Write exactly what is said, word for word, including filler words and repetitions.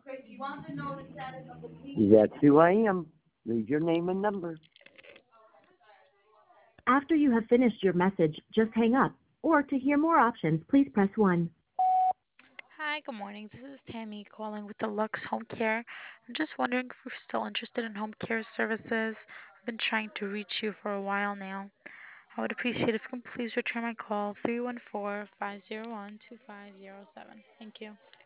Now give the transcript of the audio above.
That's who I am. Leave your name and number. After you have finished your message, just hang up. Or to hear more options, please press one. Hi, good morning. This is Tammy calling with the Lux Home Care. I'm just wondering if you're still interested in home care services. I've been trying to reach you for a while now. I would appreciate if you can please return my call three one four, five zero one, two five zero seven. Thank you.